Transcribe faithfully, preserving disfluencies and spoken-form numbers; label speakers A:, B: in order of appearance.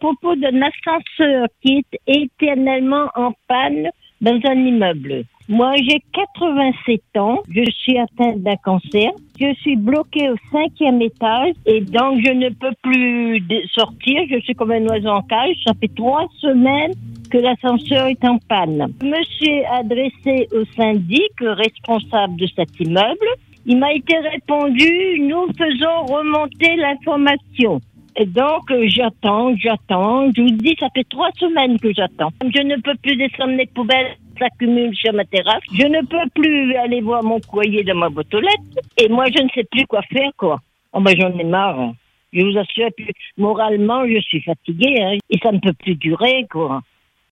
A: propos d'un ascenseur qui est éternellement en panne dans un immeuble. Moi, j'ai quatre-vingt-sept ans, je suis atteinte d'un cancer, je suis bloquée au cinquième étage et donc je ne peux plus sortir, je suis comme un oiseau en cage, ça fait trois semaines que l'ascenseur est en panne. Je me suis adressée au syndic responsable de cet immeuble, il m'a été répondu, nous faisons remonter l'information. Et donc, euh, j'attends, j'attends. Je vous dis, ça fait trois semaines que j'attends. Je ne peux plus descendre les poubelles, s'accumulent sur ma terrasse. Je ne peux plus aller voir mon courrier dans ma boîte aux lettres. Et moi, je ne sais plus quoi faire, quoi. Oh, ben, j'en ai marre. Je vous assure que moralement, je suis fatiguée, hein. Et ça ne peut plus durer, quoi.